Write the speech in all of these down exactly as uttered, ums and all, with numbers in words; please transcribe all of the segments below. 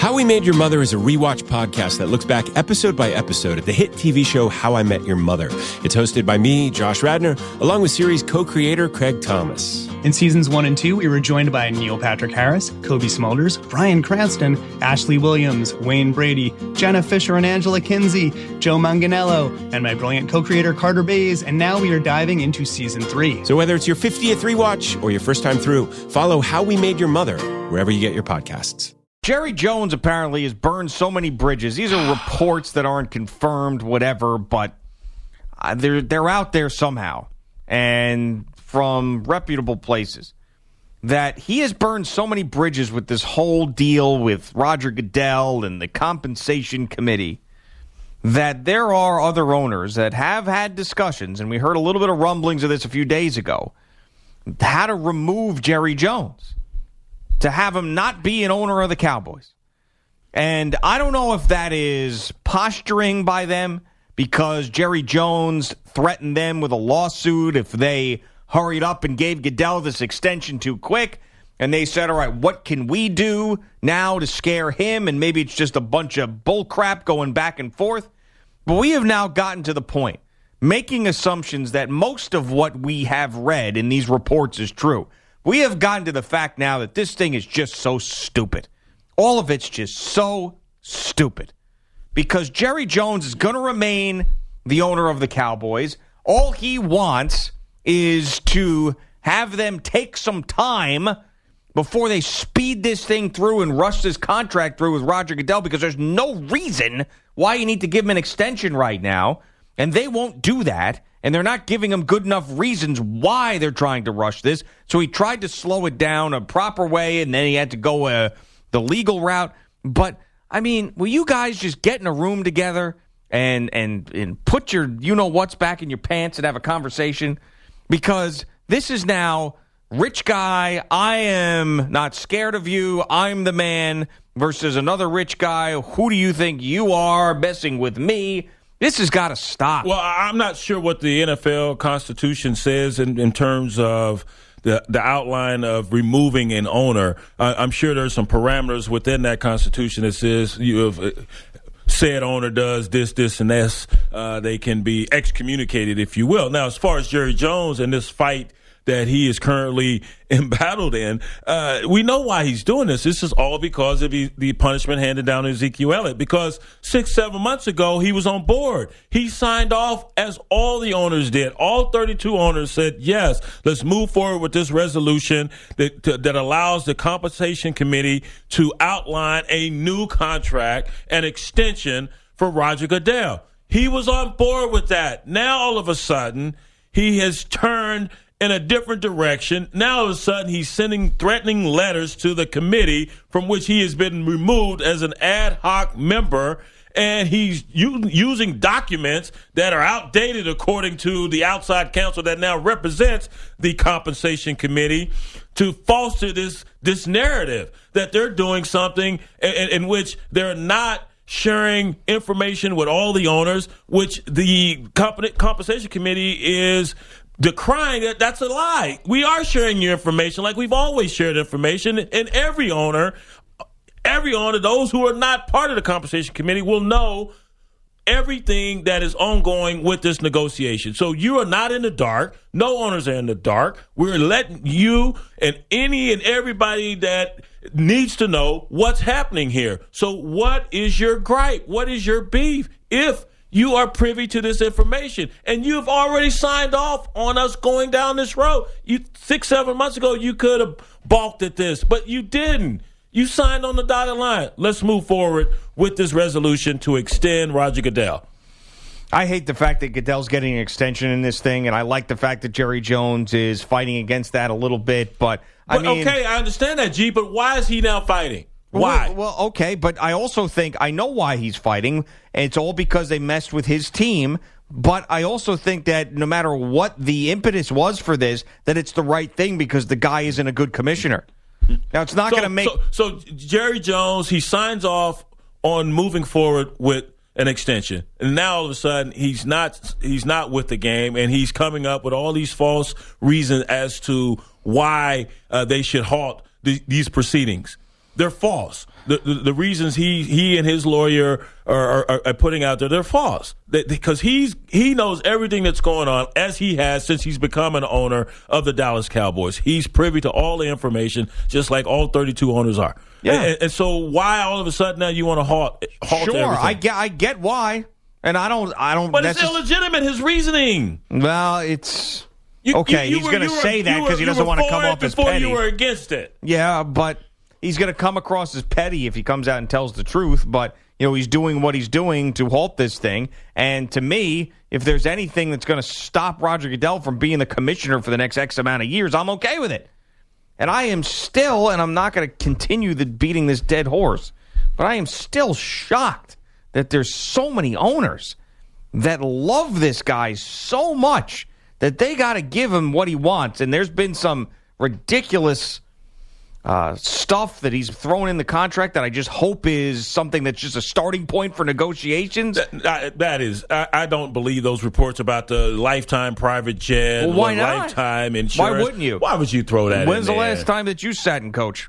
How We Made Your Mother is a rewatch podcast that looks back episode by episode at the hit T V show How I Met Your Mother. It's hosted by me, Josh Radnor, along with series co-creator Craig Thomas. In seasons one and two, we were joined by Neil Patrick Harris, Kobe Smulders, Bryan Cranston, Ashley Williams, Wayne Brady, Jenna Fisher and Angela Kinsey, Joe Manganiello, and my brilliant co-creator Carter Bays, and now we are diving into season three. So whether it's your fiftieth rewatch or your first time through, follow How We Made Your Mother wherever you get your podcasts. Jerry Jones apparently has burned so many bridges. These are reports that aren't confirmed, whatever, but uh, they're they're out there somehow, and from reputable places, that he has burned so many bridges with this whole deal with Roger Goodell and the compensation committee that there are other owners that have had discussions, and we heard a little bit of rumblings of this a few days ago, how to remove Jerry Jones, to have him not be an owner of the Cowboys. And I don't know if that is posturing by them because Jerry Jones threatened them with a lawsuit if they hurried up and gave Goodell this extension too quick. And they said, all right, what can we do now to scare him? And maybe it's just a bunch of bull crap going back and forth. But we have now gotten to the point, making assumptions that most of what we have read in these reports is true. We have gotten to the fact now that this thing is just so stupid. All of it's just so stupid. Because Jerry Jones is going to remain the owner of the Cowboys. All he wants is to have them take some time before they speed this thing through and rush this contract through with Roger Goodell, because there's no reason why you need to give him an extension right now. And they won't do that. And they're not giving him good enough reasons why they're trying to rush this. So he tried to slow it down a proper way, and then he had to go uh, the legal route. But, I mean, will you guys just get in a room together and, and, and put your you-know-what's back in your pants and have a conversation? Because this is now rich guy, I am not scared of you, I'm the man, versus another rich guy, who do you think you are, messing with me? This has got to stop. Well, I'm not sure what the N F L Constitution says in, in terms of the the outline of removing an owner. Uh, I'm sure there's some parameters within that Constitution that says you have uh, said owner does this, this, and this. Uh, they can be excommunicated, if you will. Now, as far as Jerry Jones and this fight that he is currently embattled in, uh, we know why he's doing this. This is all because of the, the punishment handed down to Ezekiel Elliott. Because six, seven months ago, he was on board. He signed off, as all the owners did. All thirty-two owners said, yes, let's move forward with this resolution that, to, that allows the compensation committee to outline a new contract and extension for Roger Goodell. He was on board with that. Now, all of a sudden, he has turned in a different direction. Now, all of a sudden, he's sending threatening letters to the committee from which he has been removed as an ad hoc member, and he's u- using documents that are outdated according to the outside counsel that now represents the compensation committee to foster this this narrative that they're doing something in, in which they're not sharing information with all the owners, which the comp- compensation committee is decrying. That that's a lie. We are sharing your information like we've always shared information, and every owner, every owner, those who are not part of the compensation committee will know everything that is ongoing with this negotiation. So you are not in the dark. No owners are in the dark. We're letting you and any and everybody that needs to know what's happening here. So what is your gripe? What is your beef? If you are privy to this information, and you've already signed off on us going down this road. You six, seven months ago, you could have balked at this, but you didn't. You signed on the dotted line. Let's move forward with this resolution to extend Roger Goodell. I hate the fact that Goodell's getting an extension in this thing, and I like the fact that Jerry Jones is fighting against that a little bit. But, I but mean, okay, I understand that, G, but why is he now fighting? Why? Well, well, okay, but I also think I know why he's fighting, and it's all because they messed with his team. But I also think that no matter what the impetus was for this, that it's the right thing because the guy isn't a good commissioner. Now, it's not so, going to make... So, so Jerry Jones, he signs off on moving forward with an extension. And now all of a sudden he's not he's not with the game, and he's coming up with all these false reasons as to why uh, they should halt th- these proceedings. they're false. The, the, the reasons he, he and his lawyer are, are, are putting out there, they're false. They, because he's he knows everything that's going on, as he has since he's become an owner of the Dallas Cowboys. He's privy to all the information, just like all thirty-two owners are. Yeah. And, and so why all of a sudden now you want to halt, halt sure, everything? I get, I get why. And I don't, I don't. But it's illegitimate, his reasoning. Well, it's... You, okay, you, you he's were, going to say were, that because he doesn't want to come off as petty. Before you were against it. Yeah, but he's going to come across as petty if he comes out and tells the truth. But, you know, he's doing what he's doing to halt this thing. And to me, if there's anything that's going to stop Roger Goodell from being the commissioner for the next X amount of years, I'm okay with it. And I am still, and I'm not going to continue the beating this dead horse, but I am still shocked that there's so many owners that love this guy so much that they got to give him what he wants. And there's been some ridiculous uh, stuff that he's thrown in the contract that I just hope is something that's just a starting point for negotiations. That, that is, I, I don't believe those reports about the lifetime private jet, well, why not? lifetime insurance. Why wouldn't you? Why would you throw that When's in the there? last time that you sat in coach?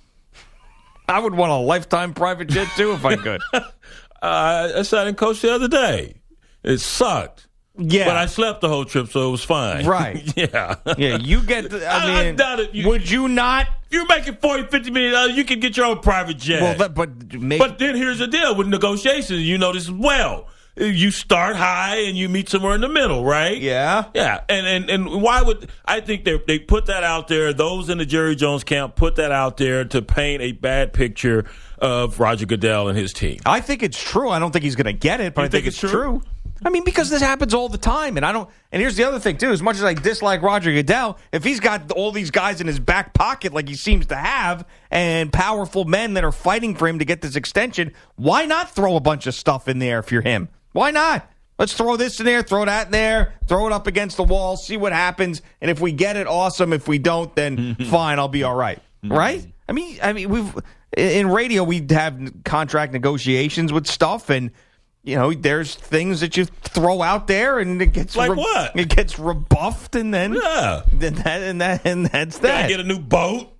I would want a lifetime private jet, too, if I could. uh, I sat in coach the other day. It sucked. Yeah. But I slept the whole trip, so it was fine. Right. yeah. Yeah, you get, the, I mean, I, I doubt it. You, would you not? If you're making forty, fifty million dollars, you can get your own private jet. Well, that, but make, But then here's the deal with negotiations. You know this as well. You start high and you meet somewhere in the middle, right? Yeah. Yeah. And and, and why would I think they they put that out there, those in the Jerry Jones camp put that out there to paint a bad picture of Roger Goodell and his team. I think it's true. I don't think he's going to get it, but You I think, think it's it's true? true? I mean, because this happens all the time, and I don't. And here's the other thing too: as much as I dislike Roger Goodell, if he's got all these guys in his back pocket like he seems to have, and powerful men that are fighting for him to get this extension, why not throw a bunch of stuff in there if you're him? Why not? Let's throw this in there, throw that in there, throw it up against the wall, see what happens, and if we get it, awesome. If we don't, then fine, I'll be all right. Right? I mean, I mean, we've in radio we have contract negotiations with stuff, and you know, there's things that you throw out there, and it gets like re- what? It gets rebuffed, and then Yeah. then that and that and that's Gotta that. get a new boat.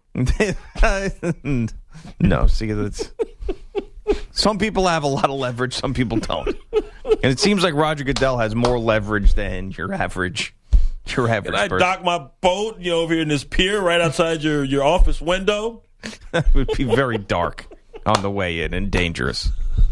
No, see, that's some people have a lot of leverage, some people don't, and it seems like Roger Goodell has more leverage than your average. Your average Can I person. dock my boat, you know, over here in this pier right outside your, your office window? It would be very dark on the way in and dangerous.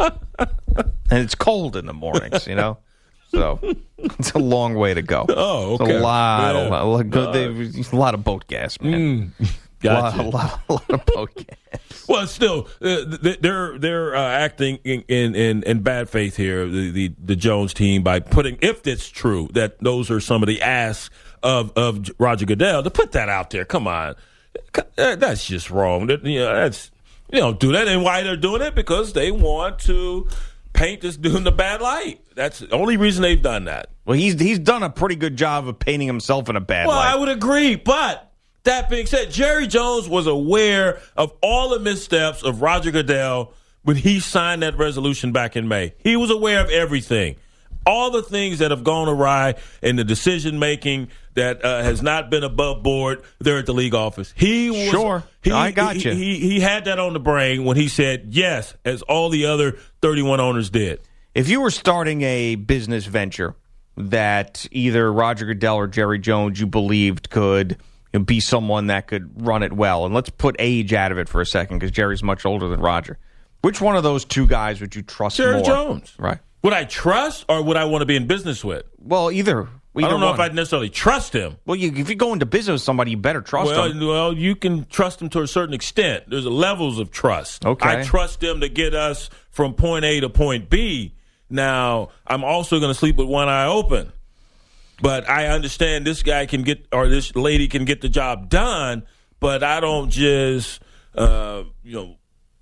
And it's cold in the mornings, you know? So it's a long way to go. Oh, okay. It's a lot, Yeah. a, lot, a, lot, good, a lot of boat gas, man. Mm, gotcha. A, lot, a, lot, a lot of boat gas. Well, still, uh, they're they're uh, acting in, in, in bad faith here, the, the the Jones team, by putting, if it's true that those are some of the asks of of Roger Goodell, to put that out there. Come on, that's just wrong. That, you know, that's you don't do that, and why they're doing it? Because they want to paint this dude in a bad light. That's the only reason they've done that. Well, he's he's done a pretty good job of painting himself in a bad Well, light. I would agree, but that being said, Jerry Jones was aware of all the missteps of Roger Goodell when he signed that resolution back in May. He was aware of everything. All the things that have gone awry in the decision-making that uh, has not been above board there at the league office. He was, Sure. he, I got he, you. He, he had that on the brain when he said yes, as all the other thirty-one owners did. If you were starting a business venture that either Roger Goodell or Jerry Jones you believed could be someone that could run it well, and let's put age out of it for a second because Jerry's much older than Roger, which one of those two guys would you trust Jerry more? Jones. Right. Would I trust or would I want to be in business with? Well, either. either I don't know one. if I'd necessarily trust him. Well, you, if you go into business with somebody, you better trust Well, them. well, you can trust them to a certain extent. There's levels of trust. Okay. I trust them to get us from point A to point B. Now, I'm also going to sleep with one eye open. But I understand this guy can get, or this lady can get the job done, but I don't just, uh, you know,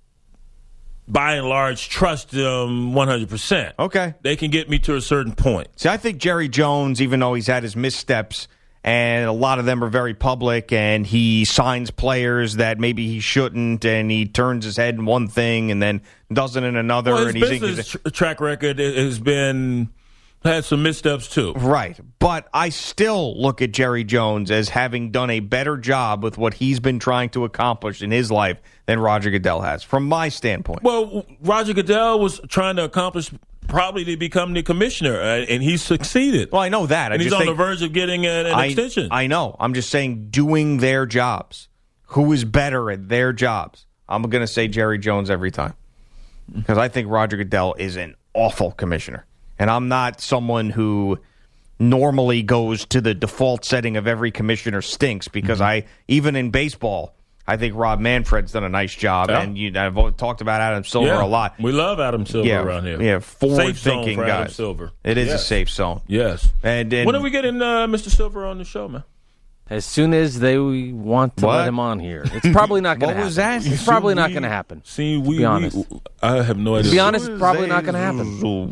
by and large, trust them one hundred percent. Okay. They can get me to a certain point. See, I think Jerry Jones, even though he's had his missteps, and a lot of them are very public, and he signs players that maybe he shouldn't, and he turns his head in one thing and then doesn't in another. Well, his and he's, business he's tr- track record has been had some missteps too. Right. But I still look at Jerry Jones as having done a better job with what he's been trying to accomplish in his life than Roger Goodell has, from my standpoint. Well, Roger Goodell was trying to accomplish probably to become the commissioner, uh, and he succeeded. Well, I know that. I and he's just on think, the verge of getting an, an I, extension. I know. I'm just saying doing their jobs. Who is better at their jobs? I'm going to say Jerry Jones every time. Because I think Roger Goodell is an awful commissioner. And I'm not someone who normally goes to the default setting of every commissioner stinks, because mm-hmm. I, even in baseball, I think Rob Manfred's done a nice job. Yeah. And you, I've talked about Adam Silver yeah. a lot. We love Adam Silver yeah, around here. Yeah, forward-thinking guys. Adam Silver. It is yes. a safe zone. Yes. And, and when are we getting uh, Mister Silver on the show, man? As soon as they want to what? let him on here. It's probably not going to happen. What was that? It's probably not going to happen. See, we, to be honest. We, I have no idea. To be honest, it's probably not going to happen.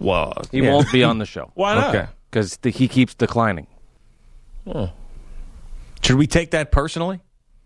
He yeah. won't be on the show. Why not? Okay. Because he keeps declining. Oh. Should we take that personally?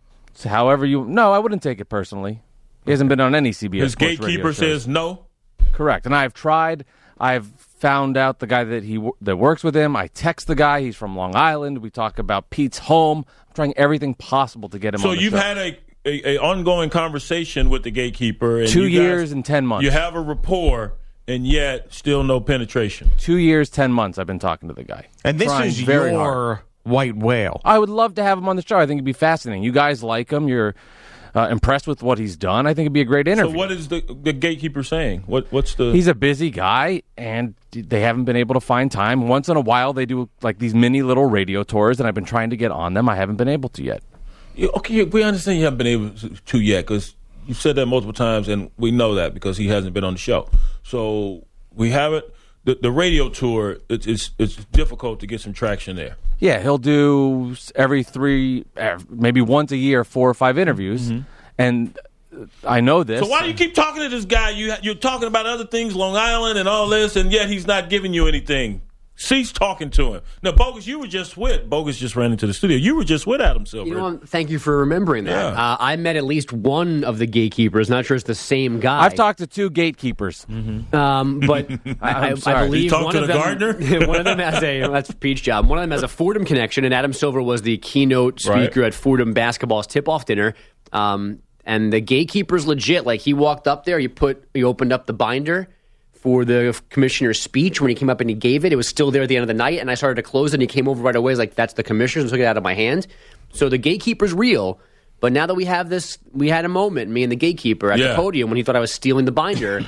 So however you... No, I wouldn't take it personally. He hasn't been on any C B S His Sports radio gatekeeper shows. says no? Correct. And I've tried. I've found out the guy that he that works with him. I text the guy. He's from Long Island. We talk about Pete's home. I'm trying everything possible to get him so on the you've show. had a, a, a ongoing conversation with the gatekeeper. And Two you years guys, and ten months. You have a rapport, and yet still no penetration. Two years, ten months I've been talking to the guy. And this Trying is very your hard. white whale. I would love to have him on the show. I think it'd be fascinating. You guys like him. You're uh, impressed with what he's done. I think it'd be a great interview. So what is the, the gatekeeper saying? What What's the... He's a busy guy, and they haven't been able to find time. Once in a while, they do like these mini little radio tours, and I've been trying to get on them. I haven't been able to yet. Okay, we understand you haven't been able to yet, because you've said that multiple times, and we know that because he hasn't been on the show. So we haven't. The, the radio tour, it's, it's it's difficult to get some traction there. Yeah, he'll do every three, maybe once a year, four or five interviews, mm-hmm. and I know this. So why do you keep talking to this guy? You you're talking about other things, Long Island and all this, and yet he's not giving you anything. Cease talking to him. Now, Bogus, you were just with, Bogus just ran into the studio. You were just with Adam Silver. You know, thank you for remembering that. Yeah. Uh, I met at least one of the gatekeepers. Not sure it's the same guy. I've talked to two gatekeepers. Mm-hmm. Um, but I, I, I believe you talked one to of the them, gardener? one of them has a, that's Pete's job. One of them has a Fordham connection, and Adam Silver was the keynote speaker right. at Fordham basketball's tip-off dinner. Um, and the gatekeeper's legit. Like, he walked up there, he put, he opened up the binder for the commissioner's speech. When he came up and he gave it, it was still there at the end of the night, and I started to close it, and he came over right away. He's like, that's the commissioner, and took it out of my hand. So the gatekeeper's real, but now that we have this, we had a moment, me and the gatekeeper at yeah. the podium when he thought I was stealing the binder.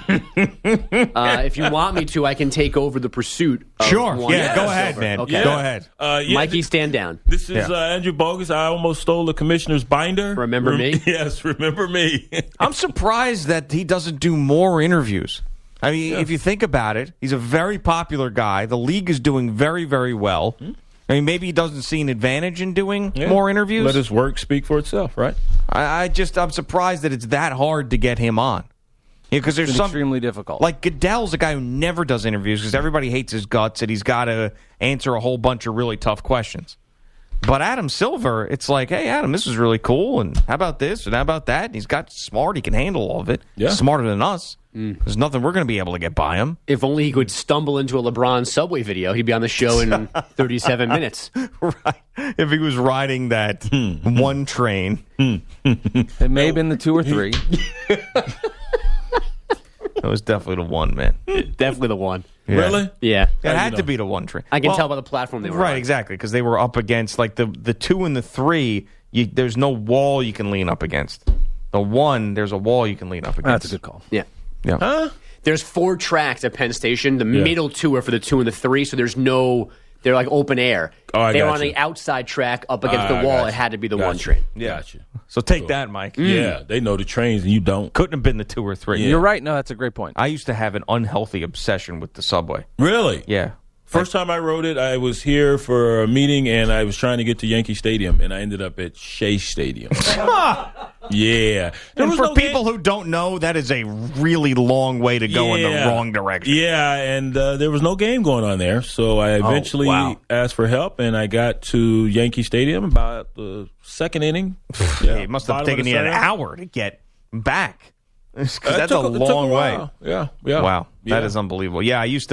uh, if you want me to, I can take over the pursuit. Of Sure. one Yeah, go Adam ahead, Silver. man. Okay. Yeah. Go ahead. Uh, yeah, Mikey, th- stand down. This is Yeah. uh, Andrew Bogus. I almost stole the commissioner's binder. Remember Rem- me? Yes, remember me. I'm surprised that he doesn't do more interviews. I mean, Yeah. if you think about it, he's a very popular guy. The league is doing very, very well. Hmm? I mean, maybe he doesn't see an advantage in doing Yeah. more interviews. Let his work speak for itself, right? I, I just, I'm surprised that it's that hard to get him on. Because there's It's some extremely difficult. Like Goodell's a guy who never does interviews because everybody hates his guts and he's got to answer a whole bunch of really tough questions. But Adam Silver, it's like, hey, Adam, this is really cool, and how about this, and how about that? And he's got smart. He can handle all of it. Yeah. Smarter than us. Mm. There's nothing we're going to be able to get by him. If only he could stumble into a LeBron Subway video, he'd be on the show in thirty-seven minutes. Right. If he was riding that one train. It may have been the two or three. It was definitely the one, man. Definitely the one. Yeah. Really? Yeah. It had you to know? be the one train. I can Well, tell by the platform they were Right, on. exactly, because they were up against, like, the, the two and the three, you, there's no wall you can lean up against. The one, there's a wall you can lean up against. That's a good call. Yeah. Yeah. Huh? There's four tracks at Penn Station. The Yeah. middle two are for the two and the three, so there's no... They're like open air. Oh, I they were got on you. the outside track up against Ah, the wall. got It had to be the Got one you. train. Yeah. Gotcha. So take that, Mike. Yeah, they know the trains and you don't. Couldn't have been the two or three. You're right. No, that's a great point. I used to have an unhealthy obsession with the subway. Really? Yeah. First time I rode it, I was here for a meeting, and I was trying to get to Yankee Stadium, and I ended up at Shea Stadium. Yeah. There And was for no people game- who don't know, that is a really long way to go in the Yeah. wrong direction. Yeah, and uh, there was no game going on there, so I eventually wow. asked for help, and I got to Yankee Stadium about the second inning. Yeah, It must have bottom of taken the you an seventh. hour to get back. 'Cause Uh, it that's took a it took long way. while. Yeah, yeah. Wow. That Yeah. is unbelievable. Yeah, I used to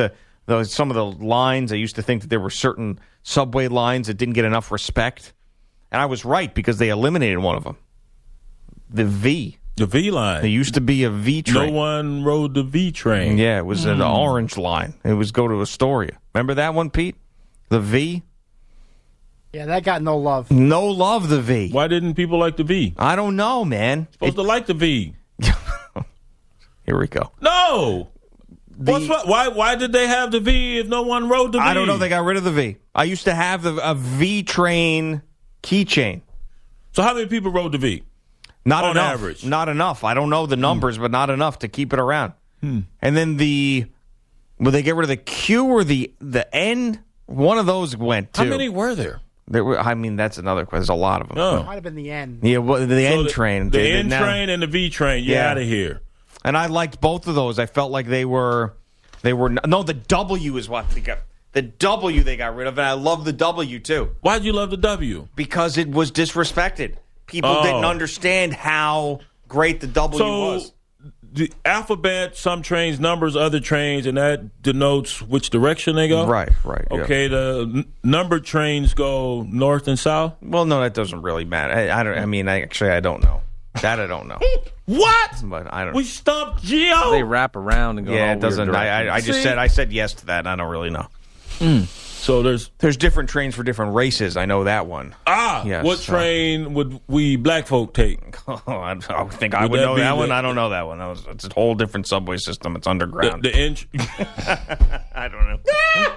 Those, some of the lines, I used to think that there were certain subway lines that didn't get enough respect. And I was right because they eliminated one of them. The V. The V line. There used to be a V train. No one rode the V train. Yeah, it was mm. an orange line. It was go to Astoria. Remember that one, Pete? The V? Yeah, that got no love. No love, the V. Why didn't people like the V? I don't know, man. Supposed It, to like the V. here we go. No. The, What's what, why? Why did they have the V if no one rode the V? I don't know. They got rid of the V. I used to have the, a V train keychain. So how many people rode the V? Not on enough. average. Not enough. I don't know the numbers, hmm. but not enough to keep it around. Hmm. And then the, will they get rid of the Q or the the N? One of those went too. How many were there? There were. I mean, that's another question. There's a lot of them. Oh. It might have been the N. Yeah, well, the, the so N the, train. The they, N now, train and the V train. You're Yeah. out of here. And I liked both of those. I felt like they were, they were. No, the W is what they got. The W they got rid of, and I love the W too. Why'd you love the W? Because it was disrespected. People Oh. didn't understand how great the W So was. the alphabet, some trains, numbers, other trains, and that denotes which direction they go? Right, right. yeah. Okay, the n- numbered trains go north and south? Well, no, that doesn't really matter. I, I don't. I mean, I, actually, I don't know. That I don't know. What? But I don't. We stumped Gio? They wrap around and go. yeah, all it doesn't. weird I, I, I directions. just See? said. I said yes to that. And I don't really know. So there's, There's different trains for different races. I know that one. ah, Yes, what so- train would we black folk take? Oh, I, I would think I Would would that know be that the- one. I don't know that one. That was, it's a whole different subway system. It's The, underground. the inch. I don't know.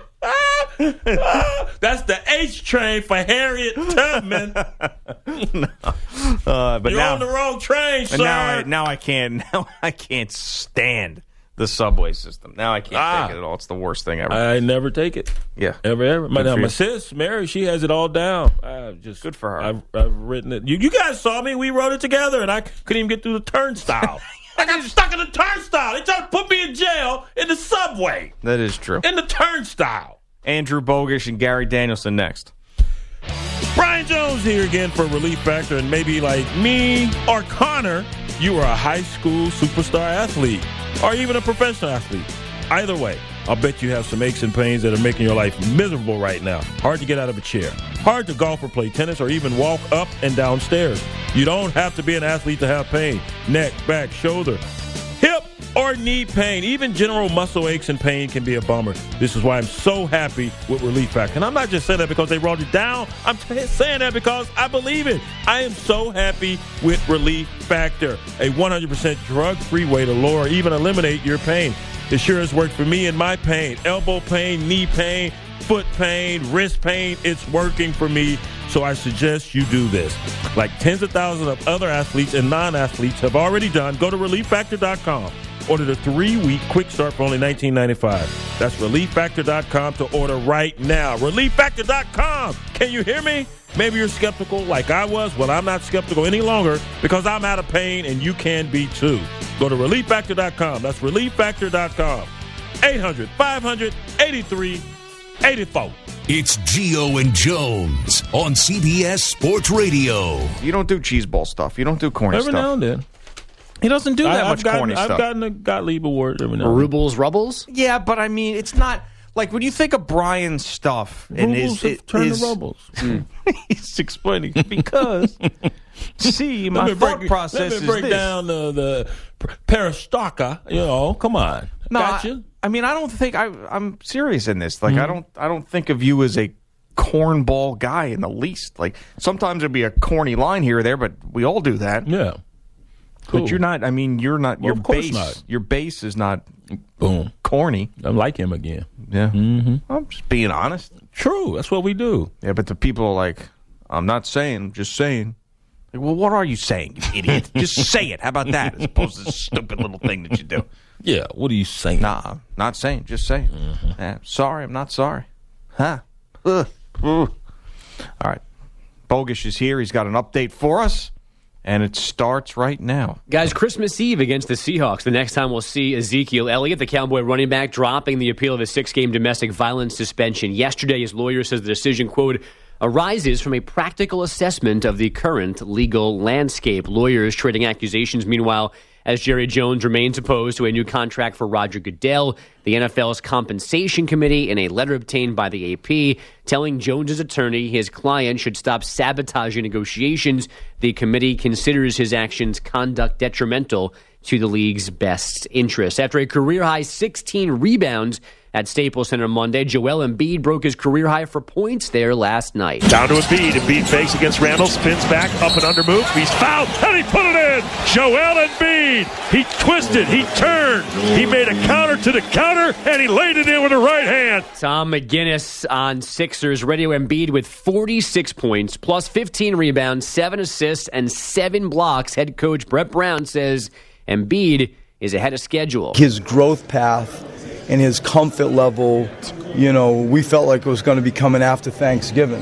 That's the H train for Harriet Tubman. Uh, but You're now, on the wrong train, sir. and now, I, now I can't. Now I can't stand the subway system. Now I can't Ah. take it at all. It's the worst thing ever. I never take it. yeah. Ever, ever. My, Good for my you. sis, Mary, she has it all down. I just Good for her. I've, I've written it. You, you guys saw me. We wrote it together, and I couldn't even get through the turnstile. I got stuck in the turnstile. They tried to put me in jail in the subway, That is true. in the turnstile. Andrew Bogish and Gary Danielson next. Brian Jones here again for Relief Factor, and maybe like me or Connor, you are a high school superstar athlete or even a professional athlete. Either way, I'll bet you have some aches and pains that are making your life miserable right now. Hard to get out of a chair, hard to golf or play tennis or even walk up and down stairs. You don't have to be an athlete to have pain. Neck, back, shoulder, hip, or knee pain. Even general muscle aches and pain can be a bummer. This is why I'm so happy with Relief Factor. And I'm not just saying that because they wrote it down. I'm t- saying that because I believe it. I am so happy with Relief Factor, a one hundred percent drug-free way to lower or even eliminate your pain. It sure has worked for me in my pain. Elbow pain, knee pain, foot pain, wrist pain. It's working for me. So I suggest you do this. Like tens of thousands of other athletes and non-athletes have already done, go to relief factor dot com. Order the three-week quick start for only nineteen ninety-five dollars. That's relief factor dot com to order right now. relief factor dot com. Can you hear me? Maybe you're skeptical like I was. Well, I'm not skeptical any longer because I'm out of pain and you can be too. Go to relief factor dot com. That's relief factor dot com. eight hundred, five hundred, eighty-three eighty-four. It's Gio and Jones on C B S Sports Radio. You don't do cheese ball stuff. You don't do corny Every stuff. now and then. He doesn't do that I, much I've gotten, corny I've stuff. gotten a Gottlieb award every now and then. Rubles, rubbles. Yeah, but I mean, it's not like when you think of Brian's stuff and Rubles his, have turned his to rubles. he's explaining because see, my Let me thought break, process let me is break this. down the, the peristalka. You know, come on. No, Gotcha. I, I mean, I don't think I, I'm serious in this. Like, Mm-hmm. I don't, I don't think of you as a cornball guy in the least. Like, sometimes there'd be a corny line here or there, but we all do that. Yeah. Cool. But you're not. I mean, you're not. Well, your of course base, not. your base is not Boom. corny. I'm like him again. Yeah, mm-hmm. I'm just being honest. True. That's what we do. Yeah, but the people are like, I'm not saying, I'm just saying. Like, well, what are you saying, you idiot? Just say it. How about that? As opposed to this stupid little thing that you do. Yeah. What are you saying? Nah, I'm not saying. Just saying. Mm-hmm. Yeah, sorry, I'm not sorry. Huh? Ugh. Ugh. All right. Bogish is here. He's got an update for us, and it starts right now. Guys, Christmas Eve against the Seahawks. The next time we'll see Ezekiel Elliott, the Cowboy running back, dropping the appeal of a six-game domestic violence suspension. Yesterday, his lawyer says the decision, quote, arises from a practical assessment of the current legal landscape. Lawyers trading accusations, meanwhile, as Jerry Jones remains opposed to a new contract for Roger Goodell. The N F L's compensation committee, in a letter obtained by the A P, telling Jones's attorney his client should stop sabotaging negotiations. The committee considers his actions conduct detrimental to the league's best interests. After a career-high sixteen rebounds at Staples Center Monday, Joel Embiid broke his career high for points there last night. Down to Embiid. Embiid fakes against Randall, spins back, up and under move. He's fouled, and he put it in. Joel Embiid. He twisted, he turned, he made a counter to the counter, and he laid it in with the right hand. Tom McGinnis on Sixers Radio. Embiid with forty-six points, plus fifteen rebounds, seven assists, and seven blocks. Head coach Brett Brown says Embiid is ahead of schedule. His growth path and his comfort level, you know, we felt like it was going to be coming after Thanksgiving.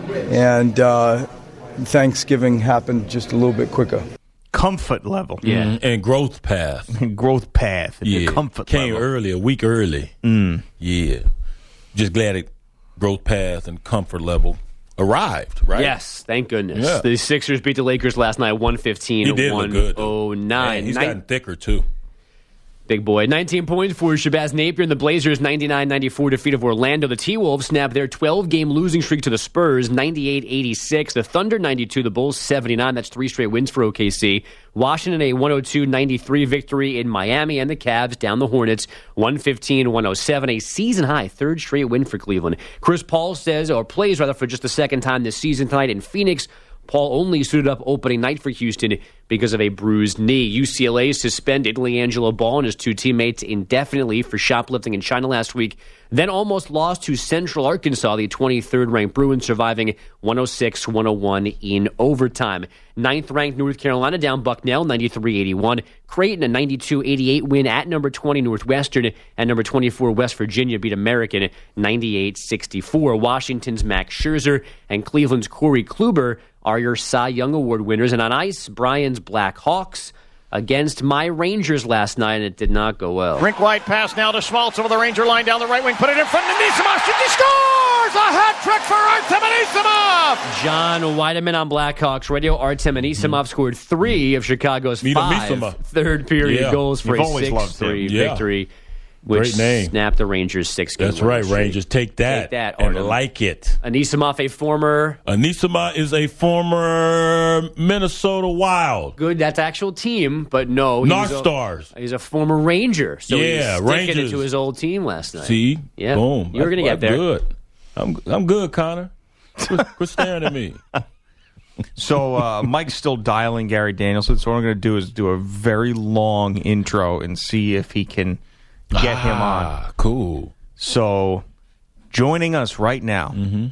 And uh, Thanksgiving happened just a little bit quicker. Comfort level. Yeah. Mm, and growth path. growth path. And yeah. Comfort Came level. early, a week early. Mm. Yeah. Just glad it growth path and comfort level arrived, right? Yes, thank goodness. Yeah. The Sixers beat the Lakers last night one fifteen He did one look good. oh nine. Man, he's Nin- gotten thicker, too. Big boy. nineteen points for Shabazz Napier and the Blazers' ninety-nine ninety-four defeat of Orlando. The T-Wolves snapped their twelve-game losing streak to the Spurs, ninety-eight eighty-six. The Thunder, ninety-two. The Bulls, seventy-nine. That's three straight wins for O K C. Washington, a one oh two ninety-three victory in Miami. And the Cavs down the Hornets, one fifteen one oh seven. A season-high third straight win for Cleveland. Chris Paul says, or plays rather, for just the second time this season tonight in Phoenix. Paul only suited up opening night for Houston because of a bruised knee. U C L A suspended LiAngelo Ball and his two teammates indefinitely for shoplifting in China last week, then almost lost to Central Arkansas, the twenty-third ranked Bruins, surviving one oh six one oh one in overtime. ninth-ranked North Carolina down Bucknell, ninety-three eighty-one. Creighton, a ninety-two eighty-eight win at number twenty Northwestern, and number twenty-four West Virginia beat American ninety-eight sixty-four. Washington's Max Scherzer and Cleveland's Corey Kluber are your Cy Young Award winners. And on ice, Brian's Black Hawks against my Rangers last night, and it did not go well. Rink wide pass now to Schmaltz over the Ranger line down the right wing. Put it in front of Anisimov. He scores! A hat trick for Artem Anisimov! John Weideman on Blackhawks Radio. Artem Anisimov scored three of Chicago's Meet five Anisimov. third period Yeah. goals for You've a always loved six three him. Yeah. victory, which Great name. snapped the Rangers' six-game That's right, winning Rangers. Take that, Take that, and Artem. like it. Anisimov, a former Anisimov is a former Minnesota Wild. good, that's actual team, but no. North he's a- Stars. He's a former Ranger, so Yeah, he's sticking Rangers. it to his old team last night. See? Yeah. Boom. You were going to get That's there. Good. I'm, I'm good, Connor. Quit, quit staring at me. So uh, Mike's still dialing Gary Danielson, so what I'm going to do is do a very long intro and see if he can get him on. Ah, cool. So joining us right now, Mm-hmm.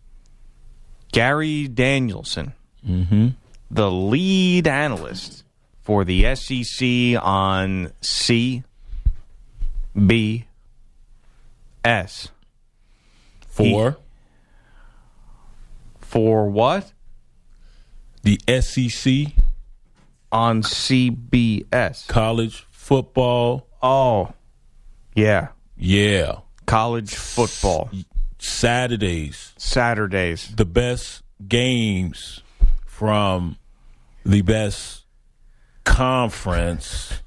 Gary Danielson, Mm-hmm. the lead analyst for the S E C on C B S. For For what? the S E C, On C B S. college football. Oh, yeah. Yeah. College football. Saturdays, Saturdays. the best games from the best conference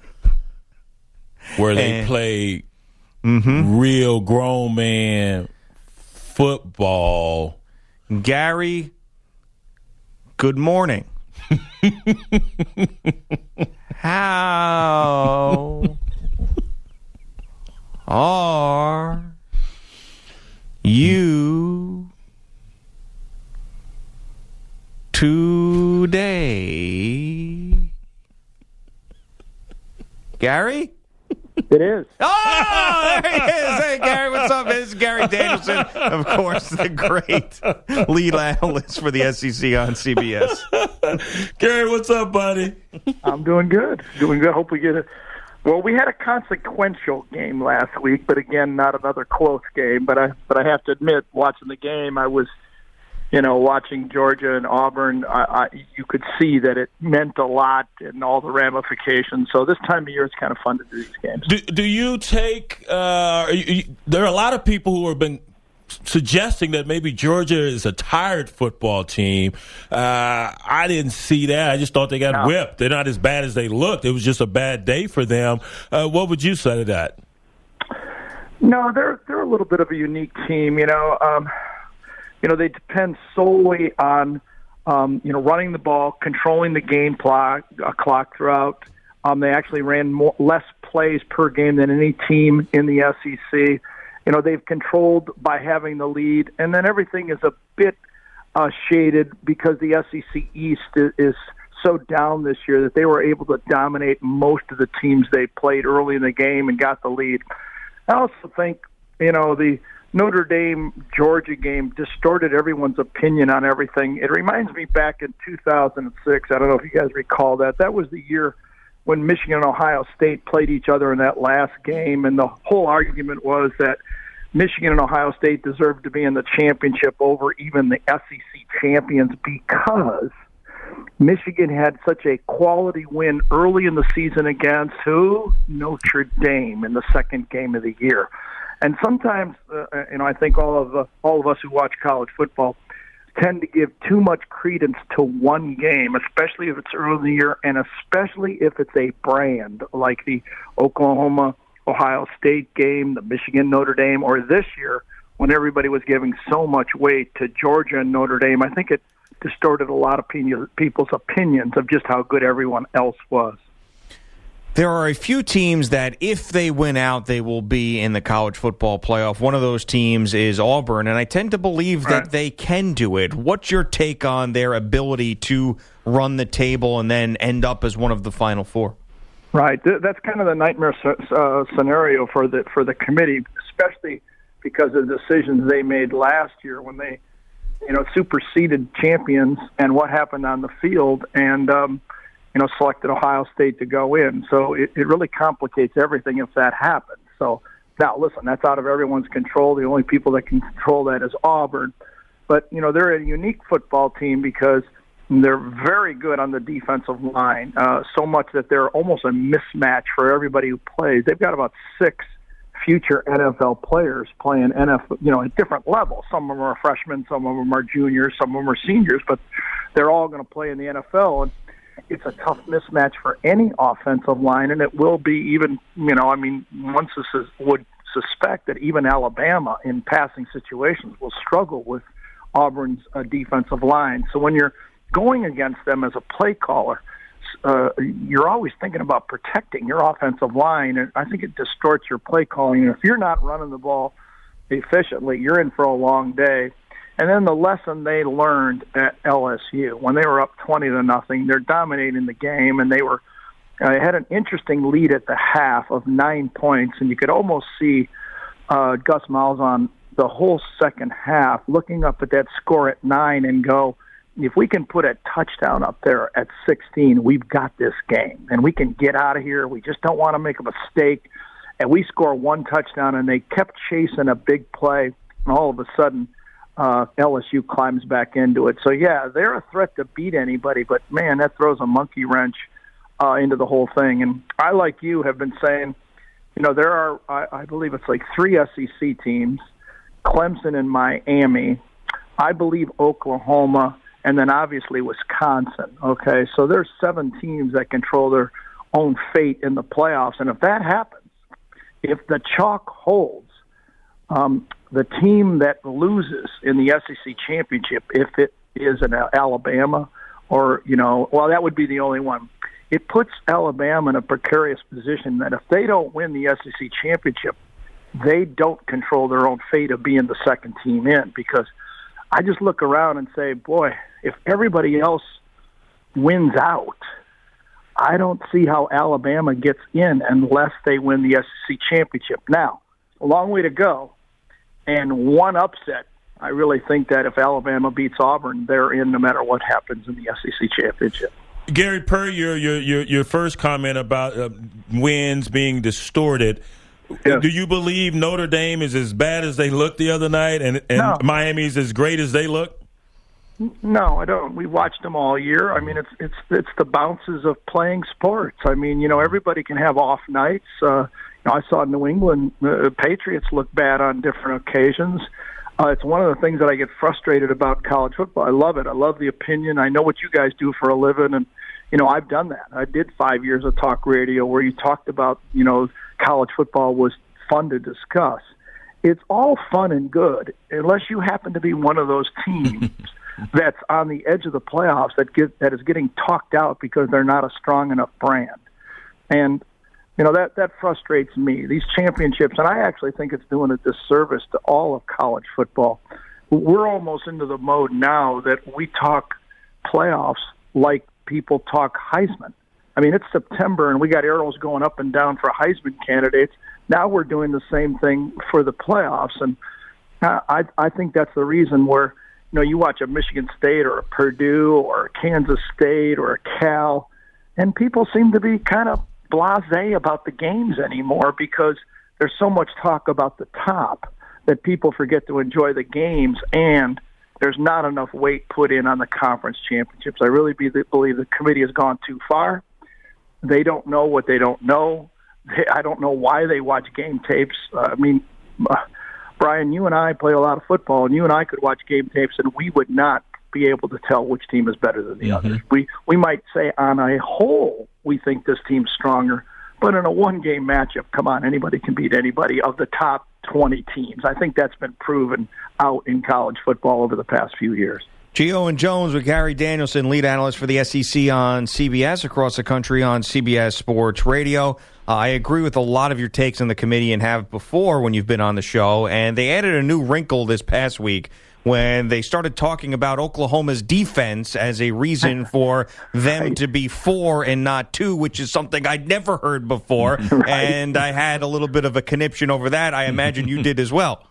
where they And- play Mm-hmm. real grown man football. Gary, good morning. How are you today? Gary? It is. Oh, there he is. Hey, Gary, what's up? This is Gary Danielson, of course, the great lead analyst for the S E C on C B S. Gary, what's up, buddy? I'm doing good. Doing good. Hope we get it. Well, we had a consequential game last week, but again, not another close game. But I, but I have to admit, watching the game, I was, you know, watching Georgia and Auburn. I, I, you could see that it meant a lot and all the ramifications. So this time of year, it's kind of fun to do these games. Do, do you take uh, – you, you, there are a lot of people who have been suggesting that maybe Georgia is a tired football team. Uh, I didn't see that. I just thought they got no. whipped. They're not as bad as they looked. It was just a bad day for them. Uh, what would you say to that? No, they're they're a little bit of a unique team. You know, um, you know they depend solely on um, you know running the ball, controlling the game clock, uh, clock throughout. Um, they actually ran more, less plays per game than any team in the S E C. You know, they've controlled by having the lead, and then everything is a bit uh, shaded because the S E C East is, is so down this year that they were able to dominate most of the teams they played early in the game and got the lead. I also think, you know, the Notre Dame-Georgia game distorted everyone's opinion on everything. It reminds me back in two thousand six, I don't know if you guys recall that, that was the year when Michigan and Ohio State played each other in that last game, and the whole argument was that Michigan and Ohio State deserved to be in the championship over even the S E C champions because Michigan had such a quality win early in the season against who? Notre Dame in the second game of the year. And sometimes, uh, you know, I think all of uh, all of us who watch college football tend to give too much credence to one game, especially if it's early in the year, and especially if it's a brand like the Oklahoma-Ohio State game, the Michigan-Notre Dame, or this year when everybody was giving so much weight to Georgia and Notre Dame. I think it distorted a lot of people's opinions of just how good everyone else was. There are a few teams that if they win out, they will be in the college football playoff. One of those teams is Auburn, and I tend to believe that right. they can do it. What's your take on their ability to run the table and then end up as one of the Final Four? Right. That's kind of the nightmare uh, scenario for the for the committee, especially because of the decisions they made last year when they, you know, superseded champions and what happened on the field and, um, you know, selected Ohio State to go in. So it, it really complicates everything if that happens. So now, listen, that's out of everyone's control. The only people that can control that is Auburn. But, you know, they're a unique football team because they're very good on the defensive line, uh, so much that they're almost a mismatch for everybody who plays. They've got about six future N F L players playing N F L, you know, at different levels. Some of them are freshmen, some of them are juniors, some of them are seniors, but they're all going to play in the N F L. And it's a tough mismatch for any offensive line, and it will be even, you know, I mean, one would suspect that even Alabama in passing situations will struggle with Auburn's uh, defensive line. So when you're going against them as a play caller, uh, you're always thinking about protecting your offensive line, and I think it distorts your play calling. And if you're not running the ball efficiently, you're in for a long day. And then the lesson they learned at L S U, when they were up twenty to nothing, they're dominating the game, and they were uh, had an interesting lead at the half of nine points, and you could almost see uh, Gus Malzahn the whole second half looking up at that score at nine and go, if we can put a touchdown up there at sixteen, we've got this game, and we can get out of here. We just don't want to make a mistake. And we score one touchdown, and they kept chasing a big play, and all of a sudden, Uh, L S U climbs back into it. So, yeah, they're a threat to beat anybody, but, man, that throws a monkey wrench uh, into the whole thing. And I, like you, have been saying, you know, there are, I, I believe it's like three S E C teams, Clemson and Miami, I believe Oklahoma, and then obviously Wisconsin, okay? So there's seven teams that control their own fate in the playoffs. And if that happens, if the chalk holds, um, the team that loses in the S E C championship, if it is an Alabama or, you know, well, that would be the only one. It puts Alabama in a precarious position that if they don't win the S E C championship, they don't control their own fate of being the second team in, because I just look around and say, boy, if everybody else wins out, I don't see how Alabama gets in unless they win the S E C championship. Now, a long way to go. And one upset, I really think that if Alabama beats Auburn, they're in no matter what happens in the S E C championship. Gary, per your your your, your first comment about uh, wins being distorted, yes. Do you believe Notre Dame is as bad as they looked the other night, and, and no. Miami's as great as they look? No, I don't. We watched them all year. I mean, it's it's it's the bounces of playing sports. I mean, you know, everybody can have off nights. Uh, you know, I saw New England uh, Patriots look bad on different occasions. Uh, it's one of the things that I get frustrated about college football. I love it. I love the opinion. I know what you guys do for a living, and you know I've done that. I did five years of talk radio where you talked about you know college football was fun to discuss. It's all fun and good unless you happen to be one of those teams that's on the edge of the playoffs that get that is getting talked out because they're not a strong enough brand. And you know, that, that frustrates me. These championships, and I actually think it's doing a disservice to all of college football. We're almost into the mode now that we talk playoffs like people talk Heisman. I mean, it's September, and we got arrows going up and down for Heisman candidates. Now we're doing the same thing for the playoffs, and I, I think that's the reason where, you know, you watch a Michigan State or a Purdue or a Kansas State or a Cal, and people seem to be kind of blasé about the games anymore because there's so much talk about the top that people forget to enjoy the games, and there's not enough weight put in on the conference championships. I really be, believe the committee has gone too far. They don't know what they don't know. They, I don't know why they watch game tapes. Uh, I mean, uh, Brian, you and I play a lot of football, and you and I could watch game tapes, and we would not be able to tell which team is better than the mm-hmm. others. We we might say on a whole we think this team's stronger, but in a one-game matchup, come on, anybody can beat anybody of the top twenty teams. I think that's been proven out in college football over the past few years. Gio and Jones with Gary Danielson, lead analyst for the S E C on C B S, across the country on C B S Sports Radio. Uh, I agree with a lot of your takes on the committee and have before when you've been on the show, and they added a new wrinkle this past week when they started talking about Oklahoma's defense as a reason for them right. to be four and not two, which is something I'd never heard before, right. and I had a little bit of a conniption over that. I imagine you did as well.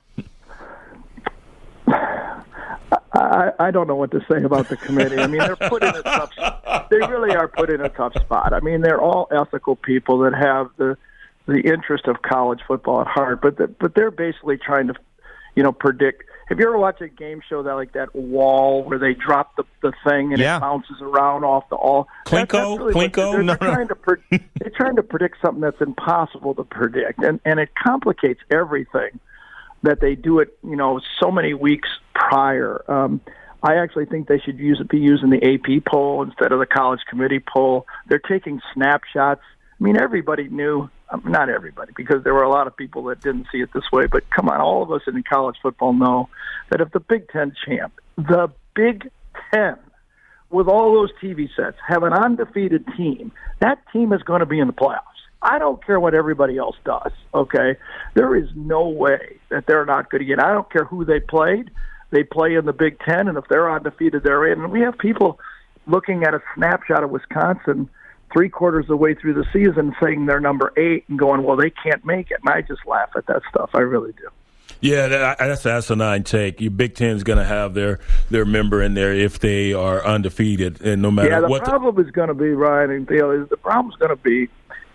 I, I don't know what to say about the committee. I mean, they're put in a tough. They really are put in a tough spot. I mean, they're all ethical people that have the the interest of college football at heart, but the, but they're basically trying to, you know, predict. Have you ever watched a game show that like that wall where they drop the, the thing and yeah. it bounces around off the all? Plinko, that, really Plinko. They're, no, they're, no. trying to pre- they're trying to predict something that's impossible to predict, and and it complicates everything. That they do it, you know, so many weeks prior. Um, I actually think they should use it, be using the A P poll instead of the college committee poll. They're taking snapshots. I mean, everybody knew, um, not everybody, because there were a lot of people that didn't see it this way, but come on, all of us in college football know that if the Big Ten champ, the Big Ten, with all those T V sets, have an undefeated team, that team is going to be in the playoffs. I don't care what everybody else does, okay? There is no way that they're not going to get. I don't care who they played. They play in the Big Ten, and if they're undefeated, they're in. And we have people looking at a snapshot of Wisconsin three quarters of the way through the season saying they're number eight and going, well, they can't make it. And I just laugh at that stuff. I really do. Yeah, that, that's an asinine take. Your Big Ten's going to have their, their member in there if they are undefeated, and no matter yeah, the what. The problem is going to be, Ryan and Dale, is the problem's going to be,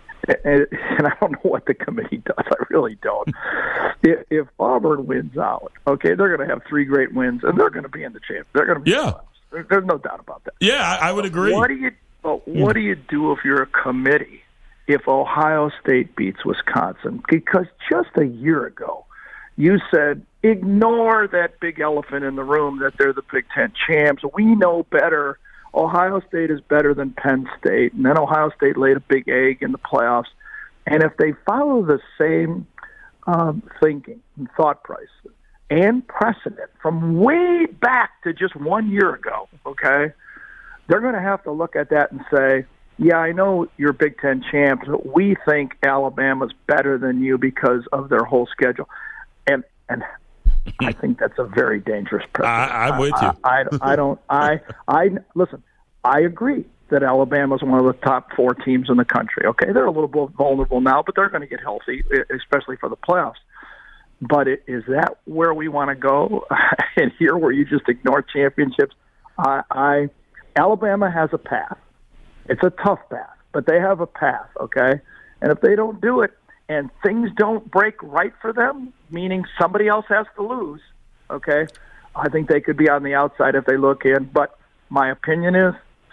and I don't know what the committee does. I really don't. If, if Auburn wins out, okay, they're going to have three great wins, and they're going to be in the champ. They're going to be yeah. in the playoffs. There, there's no doubt about that. Yeah, I, I would agree. What do you But what do you do if you're a committee if Ohio State beats Wisconsin? Because just a year ago, you said, ignore that big elephant in the room that they're the Big Ten champs. We know better. Ohio State is better than Penn State. And then Ohio State laid a big egg in the playoffs. And if they follow the same um, thinking and thought process and precedent from way back to just one year ago, okay, they're going to have to look at that and say, yeah, I know you're Big Ten champs, but we think Alabama's better than you because of their whole schedule. And and I think that's a very dangerous precedent. I, I'm with you. I, I, I don't. I I listen. I agree that Alabama's one of the top four teams in the country. Okay, they're a little bit vulnerable now, but they're going to get healthy, especially for the playoffs. But it, is that where we want to go? And here, where you just ignore championships? I. I Alabama has a path. It's a tough path, but they have a path, okay? And if they don't do it and things don't break right for them, meaning somebody else has to lose, okay, I think they could be on the outside if they look in. But my opinion is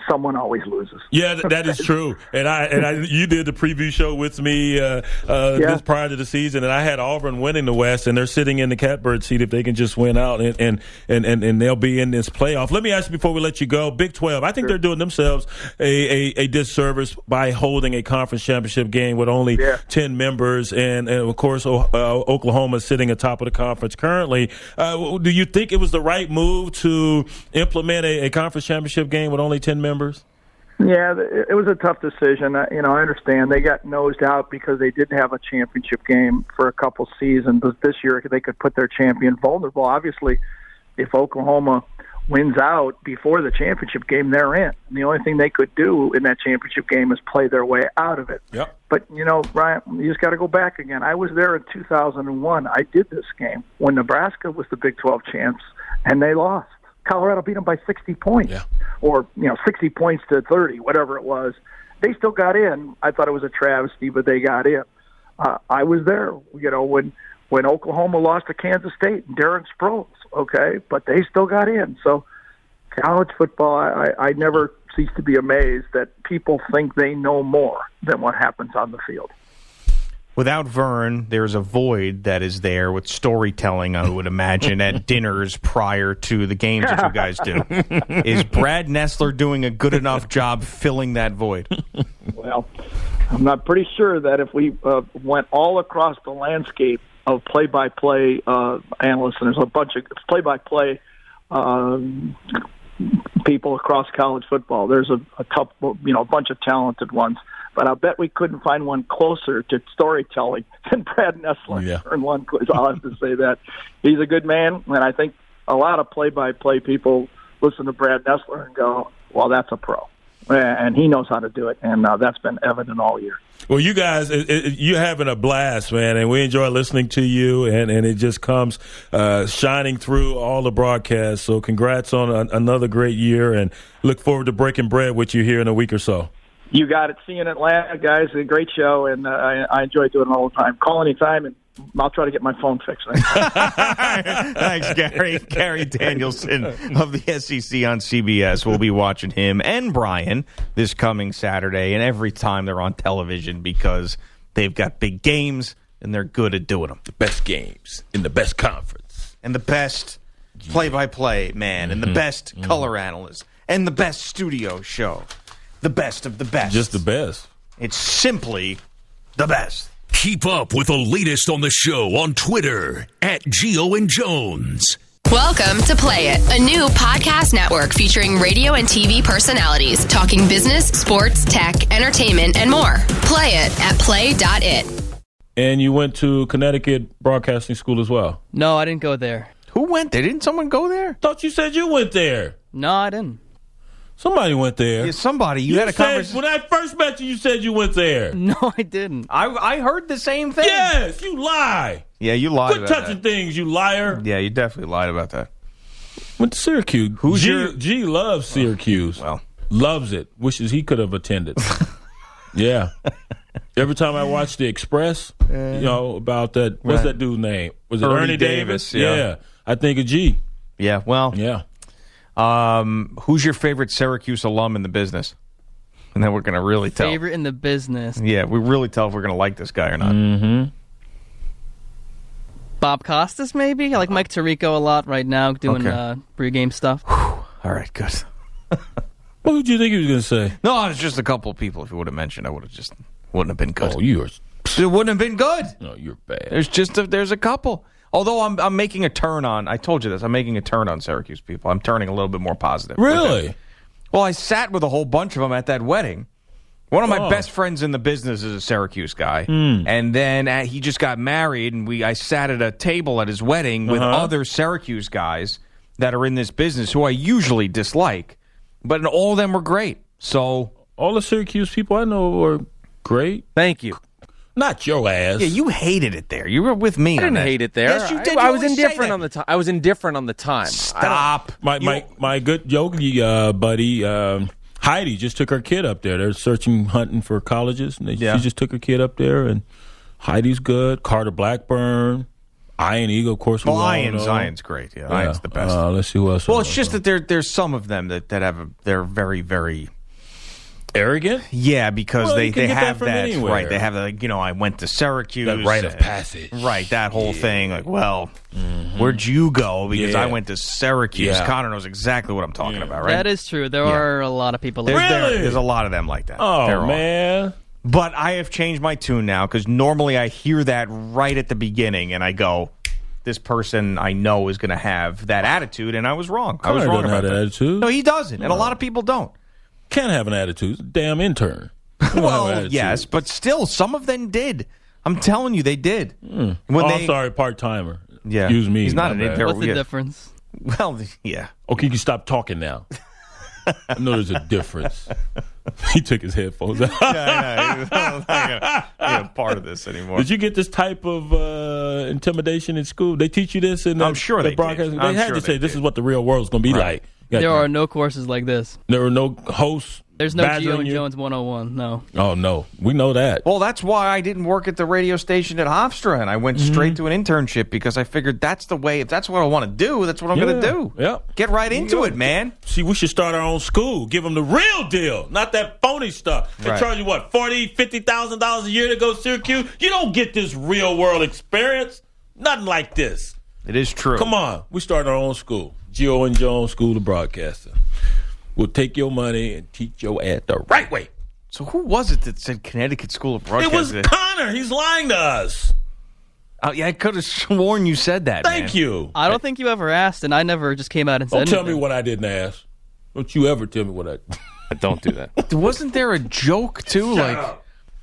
someone always loses. Yeah, th- that is true. And I and I, you did the preview show with me uh, uh, Yeah. just prior to the season, and I had Auburn winning the West, and they're sitting in the catbird seat if they can just win out, and and, and, and, and they'll be in this playoff. Let me ask you before we let you go, Big twelve, I think they're doing themselves a, a, a disservice by holding a conference championship game with only Yeah. ten members, and, and of course, uh, Oklahoma is sitting atop of the conference currently. Uh, do you think it was the right move to implement a, a conference championship game with only ten members? Yeah, it it was a tough decision. I- You know, I understand they got nosed out because they didn't have a championship game for a couple seasons. But this year, they could put their champion vulnerable. Obviously, if Oklahoma wins out before the championship game, they're in. And the only thing they could do in that championship game is play their way out of it. Yep. But, you know, Ryan, you just got to go back again. I was there in two thousand one. I did this game when Nebraska was the Big twelve champs, and they lost. Colorado beat them by sixty points, Yeah. or you know, sixty points to thirty, whatever it was. They still got in. I thought it was a travesty, but they got in. Uh, I was there, you know, when when Oklahoma lost to Kansas State and Darren Sproles. Okay, but they still got in. So college football, I, I, I never cease to be amazed that people think they know more than what happens on the field. Without Vern, there's a void that is there with storytelling, I would imagine, at dinners prior to the games that you guys do. Is Brad Nessler doing a good enough job filling that void? Well, I'm not pretty sure that if we uh, went all across the landscape of play-by-play uh, analysts, and there's a bunch of play-by-play um, people across college football, there's a, a couple, you know, a bunch of talented ones. But I'll bet we couldn't find one closer to storytelling than Brad Nessler. Yeah. And one, I'll have to say that. He's a good man, and I think a lot of play-by-play people listen to Brad Nessler and go, well, that's a pro. And he knows how to do it, and uh, that's been evident all year. Well, you guys, it, it, you're having a blast, man, and we enjoy listening to you, and, and it just comes uh, shining through all the broadcasts. So congrats on a, another great year, and look forward to breaking bread with you here in a week or so. You got it. See you in Atlanta, guys. A great show, and uh, I, I enjoy doing it all the time. Call anytime, and I'll try to get my phone fixed. Thanks, Gary. Gary Danielson of the S E C on C B S. We'll be watching him and Brian this coming Saturday and every time they're on television because they've got big games and they're good at doing them. The best games in the best conference. And the best play-by-play man mm-hmm. and the best mm-hmm. color analyst and the best studio show. The best of the best. Just the best. It's simply the best. Keep up with the latest on the show on Twitter at Gio and Jones. Welcome to Play It, a new podcast network featuring radio and T V personalities talking business, sports, tech, entertainment, and more. Play it at play dot it. And you went to Connecticut Broadcasting School as well? No, I didn't go there. Who went there? Didn't someone go there? Thought you said you went there. No, I didn't. Somebody went there. Yeah, somebody. You, you had a said, conversation. When I first met you, you said you went there. No, I didn't. I I heard the same thing. Yes, you lie. Yeah, you lied Quit about touching that. things, you liar. Yeah, you definitely lied about that. Went to Syracuse. Who's G, your... G loves Syracuse. Well. Loves it. Wishes he could have attended. Yeah. Every time I watch The Express, uh, you know, about that, what's right. that dude's name? Was it Ernie, Ernie Davis? Davis? Yeah. yeah. I think of G. Yeah, well. Yeah. Um, who's your favorite Syracuse alum in the business? And then we're going to really tell. Favorite in the business. Yeah, we really tell if we're going to like this guy or not. Mm-hmm. Bob Costas, maybe? I like Mike Tirico a lot right now, doing Okay. uh, pregame stuff. All right, good. What did you think he was going to say? No, it's just a couple of people. If you would have mentioned, I would have just wouldn't have been good. Oh, you are. It wouldn't have been good. No, you're bad. There's just a, there's a couple. Although I'm I'm making a turn on. I told you this. I'm making a turn on Syracuse people. I'm turning a little bit more positive. Really? Well, I sat with a whole bunch of them at that wedding. One of my Oh. best friends in the business is a Syracuse guy, Hmm. and then uh, he just got married, and we I sat at a table at his wedding with Uh-huh. other Syracuse guys that are in this business who I usually dislike, but all of them were great. So all the Syracuse people I know were great. Thank you. Not your ass. Yeah, you hated it there. You were with me. I on didn't that. hate it there. Yes, you did. I, I You was always say indifferent that. on the time. I was indifferent on the time. Stop. My my, my good yogi uh, buddy um, Heidi just took her kid up there. They're searching, hunting for colleges, and they, Yeah. she just took her kid up there. And Heidi's good. Carter Blackburn, Ian Eagle, of course. Well, we all Ian's, know. Ian's great. Yeah, Ian's the best. Uh, let's see who else. Well, it's just that there there's some of them that, that have a, they're very very arrogant. Yeah, because Well, they, you can they get that have from that, anywhere. right. They have like you know I went to Syracuse, That rite of uh, passage. right? That whole thing. Like, well, where'd you go? Because Yeah. I went to Syracuse. Yeah. Connor knows exactly what I'm talking about, right? That is true. There Yeah. are a lot of people like There's, that. there- there's a lot of them like that. Oh There are. man. But I have changed my tune now because normally I hear that right at the beginning and I go, this person I know is going to have that attitude, and I was wrong. I was Connor wrong doesn't about have that. that attitude. No, he doesn't, and a lot of people don't. Can't have an attitude. He's a damn intern. He don't have an Well, attitude. yes, but still, some of them did. I'm telling you, they did. Mm. When oh, they- I'm sorry, part timer. Yeah. Excuse me. He's not my an bad. intern. What's the Yeah. difference? Well, yeah. Okay, you can stop talking now. I know there's a difference. He took his headphones out. yeah, I know. I'm not gonna be a part of this anymore. Did you get this type of uh, intimidation in school? They teach you this in the, I'm sure the they broadcast. did. They I'm had sure to they say this did. is what the real world's going to be Right. like. You got- There are no courses like this. there are no hosts. There's no Gio badgering and you? Jones one oh one. No. Oh no, we know that. Well, that's why I didn't work at the radio station at Hofstra, and I went Mm-hmm. straight to an internship because I figured that's the way. If that's what I want to do, that's what I'm going to Yeah. do. Yeah. Get right into Yeah. it, man. See, we should start our own school. Give them the real deal, not that phony stuff. They Right. charge you, what, forty thousand dollars, fifty thousand dollars a year to go to Syracuse? You don't get this real world experience. Nothing like this. It is true. Come on. We start our own school. Gio and Jones School of Broadcasting. We'll take your money and teach your ass the right way. So who was it that said Connecticut School of It Broadcasting? was Connor. He's lying to us. Oh, yeah, I could have sworn you said that. Thank man. you. I don't think you ever asked, and I never just came out and said Don't tell me anything. what I didn't ask. Don't you ever tell me what I... Don't do that. Wasn't there a joke too? Like,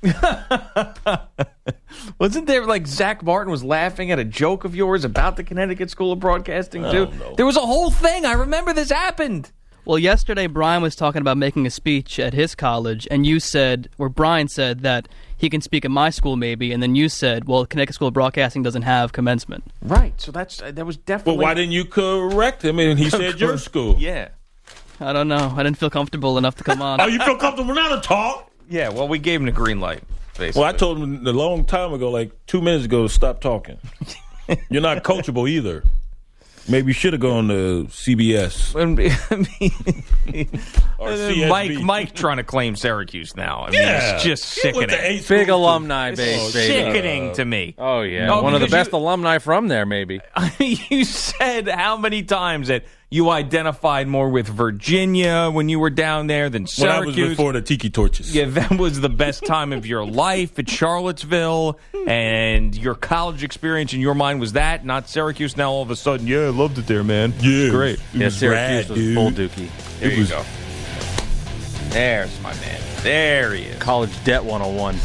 wasn't there like Zach Martin was laughing at a joke of yours about the Connecticut School of Broadcasting I too? don't know. There was a whole thing. I remember this happened. Well, yesterday Brian was talking about making a speech at his college, and you said, or Brian said that he can speak at my school maybe, and then you said, well, Connecticut School of Broadcasting doesn't have commencement. Right. So that's that was definitely. Well, why didn't you correct him? And he said your school. Yeah. I don't know. I didn't feel comfortable enough to come on. Oh, you feel comfortable now to talk? Yeah. Well, we gave him the green light. Basically. Well, I told him a long time ago, like two minutes ago, to stop talking. You're not coachable either. Maybe you should have gone to C B S I mean, or C S B. Mike, Mike trying to claim Syracuse now. I mean, Yeah. it's just He went to sickening. eight Big schools. alumni It's base, baby. sickening to me. Oh, yeah. No, One of the because best you- alumni from there, maybe. You said how many times that you identified more with Virginia when you were down there than When I was Syracuse. before the tiki torches. Yeah, that was the best time of your life at Charlottesville, and your college experience in your mind was that, not Syracuse. Now all of a sudden, yeah, I loved it there, man. Yeah, It's great. It Yeah, was Syracuse rad, was dude. full dookie. There It you was- go. There's my man. There he is. College Debt one oh one.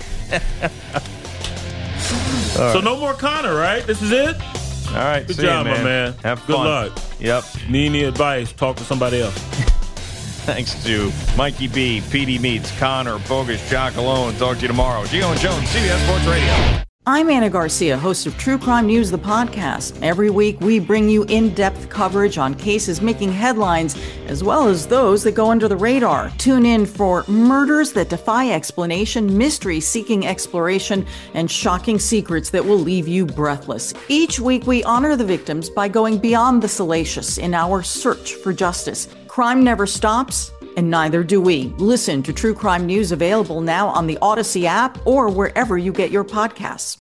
So no more Connor, right? This is it? All right, Good see ya, job, my man. Have Good fun. luck. Yep. Need any advice? Talk to somebody else. Thanks to Mikey B, P D Meats, Connor, Bogus, Jock Alone. Talk to you tomorrow. Gio and Jones, C B S Sports Radio. I'm Anna Garcia, host of True Crime News, the podcast. Every week, we bring you in-depth coverage on cases making headlines, as well as those that go under the radar. Tune in for murders that defy explanation, mysteries seeking exploration, and shocking secrets that will leave you breathless. Each week, we honor the victims by going beyond the salacious in our search for justice. Crime never stops, and neither do we. Listen to True Crime News, available now on the Odyssey app or wherever you get your podcasts.